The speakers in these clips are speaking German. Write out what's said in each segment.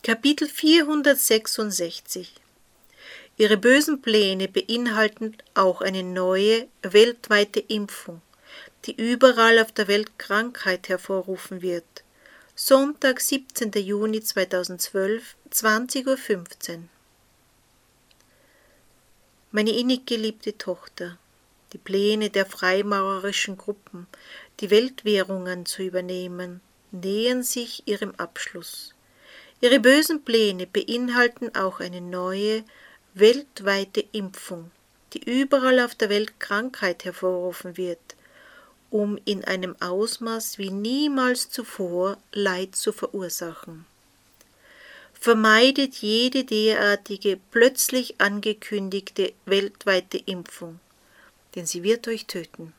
Kapitel 466. Ihre bösen Pläne beinhalten auch eine neue, weltweite Impfung, die überall auf der Welt Krankheit hervorrufen wird. Sonntag, 17. Juni 2012, 20:15 Uhr. Meine innig geliebte Tochter, die Pläne der freimaurerischen Gruppen, die Weltwährungen zu übernehmen, nähern sich ihrem Abschluss. Ihre bösen Pläne beinhalten auch eine neue, weltweite Impfung, die überall auf der Welt Krankheit hervorrufen wird, um in einem Ausmaß wie niemals zuvor Leid zu verursachen. Vermeidet jede derartige, plötzlich angekündigte weltweite Impfung, denn sie wird euch töten.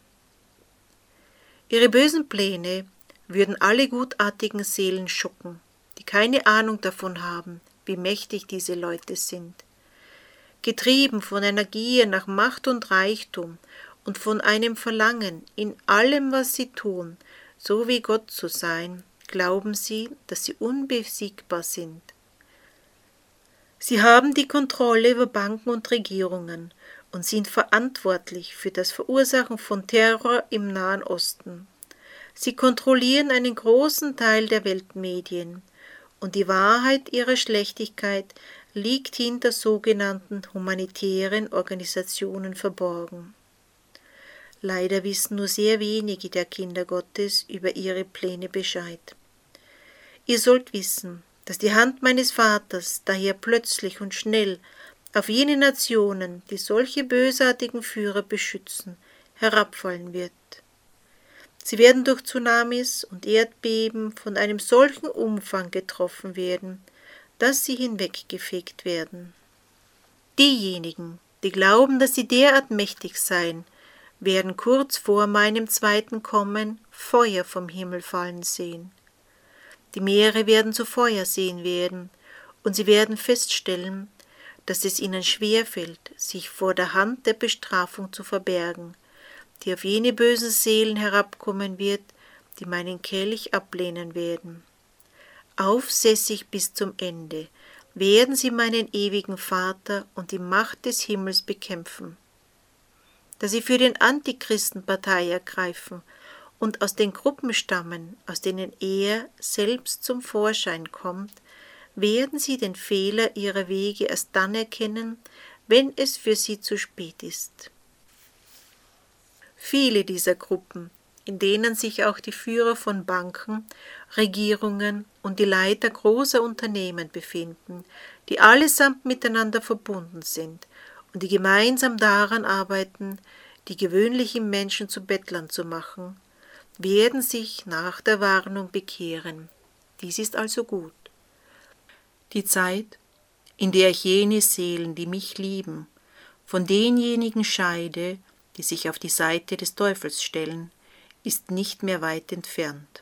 Ihre bösen Pläne würden alle gutartigen Seelen schocken, die keine Ahnung davon haben, wie mächtig diese Leute sind. Getrieben von einer Gier nach Macht und Reichtum und von einem Verlangen, in allem, was sie tun, so wie Gott zu sein, glauben sie, dass sie unbesiegbar sind. Sie haben die Kontrolle über Banken und Regierungen und sind verantwortlich für das Verursachen von Terror im Nahen Osten. Sie kontrollieren einen großen Teil der Weltmedien, und die Wahrheit ihrer Schlechtigkeit liegt hinter sogenannten humanitären Organisationen verborgen. Leider wissen nur sehr wenige der Kinder Gottes über ihre Pläne Bescheid. Ihr sollt wissen, dass die Hand meines Vaters daher plötzlich und schnell auf jene Nationen, die solche bösartigen Führer beschützen, herabfallen wird. Sie werden durch Tsunamis und Erdbeben von einem solchen Umfang getroffen werden, dass sie hinweggefegt werden. Diejenigen, die glauben, dass sie derart mächtig seien, werden kurz vor meinem zweiten Kommen Feuer vom Himmel fallen sehen. Die Meere werden zu Feuerseen werden, und sie werden feststellen, dass es ihnen schwerfällt, sich vor der Hand der Bestrafung zu verbergen, die auf jene bösen Seelen herabkommen wird, die meinen Kelch ablehnen werden. Aufsässig bis zum Ende werden sie meinen ewigen Vater und die Macht des Himmels bekämpfen. Da sie für den Antichristen Partei ergreifen und aus den Gruppen stammen, aus denen er selbst zum Vorschein kommt, werden sie den Fehler ihrer Wege erst dann erkennen, wenn es für sie zu spät ist. Viele dieser Gruppen, in denen sich auch die Führer von Banken, Regierungen und die Leiter großer Unternehmen befinden, die allesamt miteinander verbunden sind und die gemeinsam daran arbeiten, die gewöhnlichen Menschen zu Bettlern zu machen, werden sich nach der Warnung bekehren. Dies ist also gut. Die Zeit, in der ich jene Seelen, die mich lieben, von denjenigen scheide, die sich auf die Seite des Teufels stellen, ist nicht mehr weit entfernt.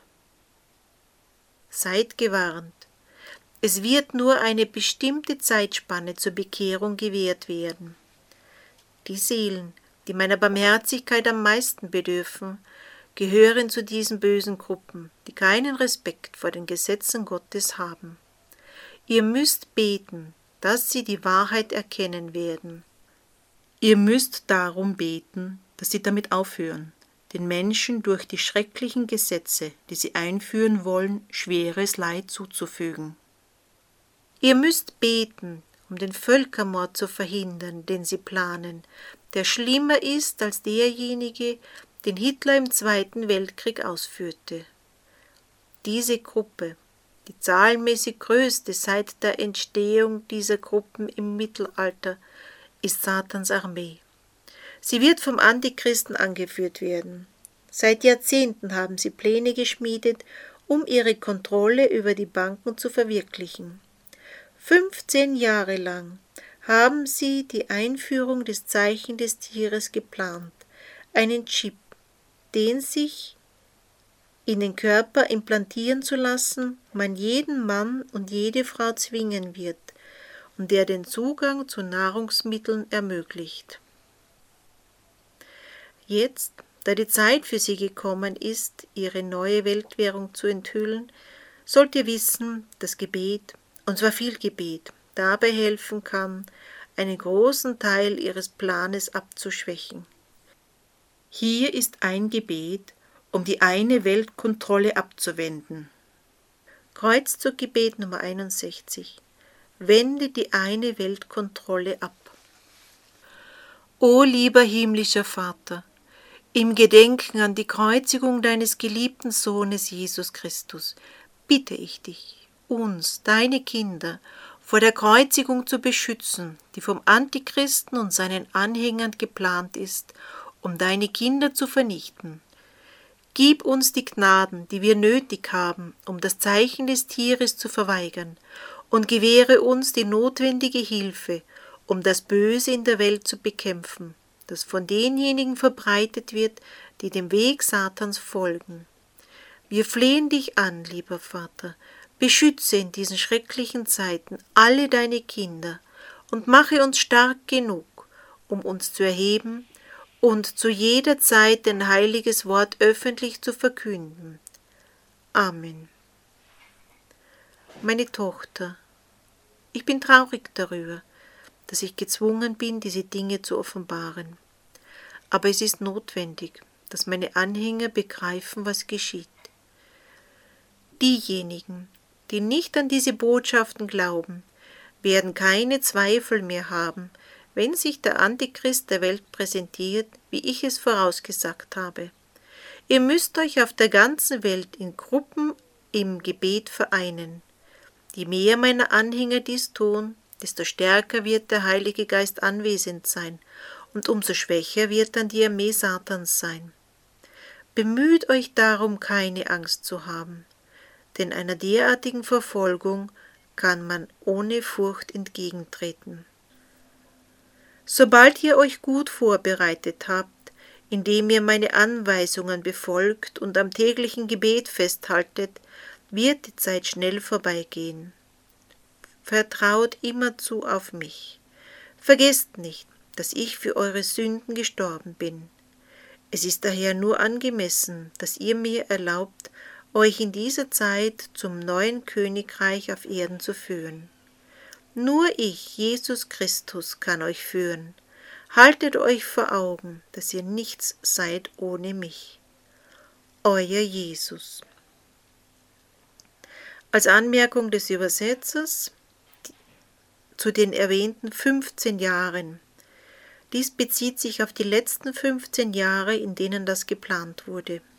Seid gewarnt. Es wird nur eine bestimmte Zeitspanne zur Bekehrung gewährt werden. Die Seelen, die meiner Barmherzigkeit am meisten bedürfen, gehören zu diesen bösen Gruppen, die keinen Respekt vor den Gesetzen Gottes haben. Ihr müsst beten, dass sie die Wahrheit erkennen werden. Ihr müsst darum beten, dass sie damit aufhören, den Menschen durch die schrecklichen Gesetze, die sie einführen wollen, schweres Leid zuzufügen. Ihr müsst beten, um den Völkermord zu verhindern, den sie planen, der schlimmer ist als derjenige, den Hitler im Zweiten Weltkrieg ausführte. Diese Gruppe, die zahlenmäßig größte seit der Entstehung dieser Gruppen im Mittelalter, ist Satans Armee. Sie wird vom Antichristen angeführt werden. Seit Jahrzehnten haben sie Pläne geschmiedet, um ihre Kontrolle über die Banken zu verwirklichen. 15 Jahre lang haben sie die Einführung des Zeichen des Tieres geplant, einen Chip, den sich in den Körper implantieren zu lassen, man jeden Mann und jede Frau zwingen wird und der den Zugang zu Nahrungsmitteln ermöglicht. Jetzt, da die Zeit für sie gekommen ist, ihre neue Weltwährung zu enthüllen, sollt ihr wissen, dass Gebet, und zwar viel Gebet, dabei helfen kann, einen großen Teil ihres Planes abzuschwächen. Hier ist ein Gebet, um die eine Weltkontrolle abzuwenden. Kreuzzuggebet Nummer 61. Wende die eine Weltkontrolle ab. O lieber himmlischer Vater, im Gedenken an die Kreuzigung deines geliebten Sohnes Jesus Christus bitte ich dich, uns, deine Kinder, vor der Kreuzigung zu beschützen, die vom Antichristen und seinen Anhängern geplant ist, um deine Kinder zu vernichten. Gib uns die Gnaden, die wir nötig haben, um das Zeichen des Tieres zu verweigern, und gewähre uns die notwendige Hilfe, um das Böse in der Welt zu bekämpfen, das von denjenigen verbreitet wird, die dem Weg Satans folgen. Wir flehen dich an, lieber Vater, beschütze in diesen schrecklichen Zeiten alle deine Kinder und mache uns stark genug, um uns zu erheben und zu jeder Zeit dein heiliges Wort öffentlich zu verkünden. Amen. Meine Tochter, ich bin traurig darüber, dass ich gezwungen bin, diese Dinge zu offenbaren. Aber es ist notwendig, dass meine Anhänger begreifen, was geschieht. Diejenigen, die nicht an diese Botschaften glauben, werden keine Zweifel mehr haben, wenn sich der Antichrist der Welt präsentiert, wie ich es vorausgesagt habe. Ihr müsst euch auf der ganzen Welt in Gruppen im Gebet vereinen. Je mehr meiner Anhänger dies tun, desto stärker wird der Heilige Geist anwesend sein und umso schwächer wird dann die Armee Satans sein. Bemüht euch darum, keine Angst zu haben, denn einer derartigen Verfolgung kann man ohne Furcht entgegentreten. Sobald ihr euch gut vorbereitet habt, indem ihr meine Anweisungen befolgt und am täglichen Gebet festhaltet, wird die Zeit schnell vorbeigehen. Vertraut immerzu auf mich. Vergesst nicht, dass ich für eure Sünden gestorben bin. Es ist daher nur angemessen, dass ihr mir erlaubt, euch in dieser Zeit zum neuen Königreich auf Erden zu führen. Nur ich, Jesus Christus, kann euch führen. Haltet euch vor Augen, dass ihr nichts seid ohne mich. Euer Jesus. Als Anmerkung des Übersetzers zu den erwähnten 15 Jahren. Dies bezieht sich auf die letzten 15 Jahre, in denen das geplant wurde.